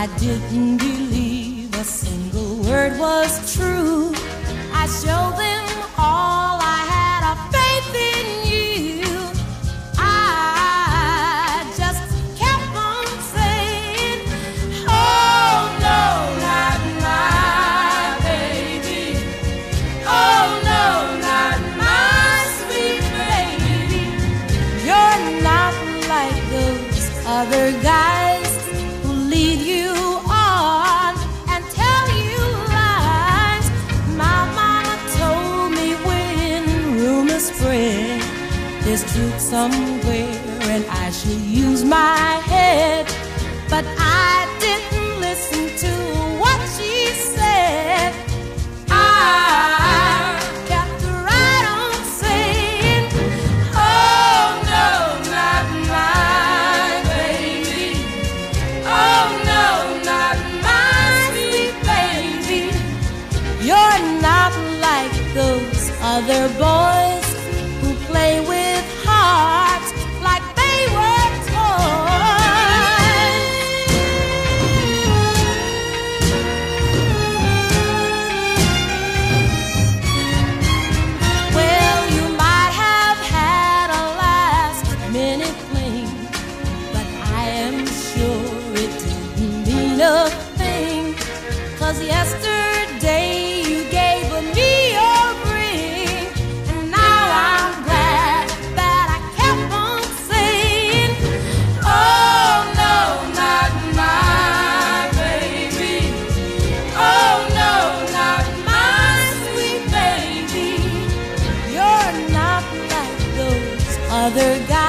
I didn't believe a single word was true. I showed them all I had of faith in you. I just kept on saying, oh no, not my baby. Oh no, not my sweet baby. You're not like those other guys who lead you on and tell you lies. My mama told me when rumors spread there's truth somewhere and I should use my head, but I didn't listen to what she said. I kept right on saying, oh no, not my baby. Oh no, not my sweet baby. You're not like those other boys who play with hearts like they were toys. Well, you might have had a last-minute fling, but I am sure it didn't mean a thing. 'Cause yesterday you gave me your ring, and now I'm glad that I kept on saying, oh no, not my baby. Oh no, not my sweet baby. You're not like those other guys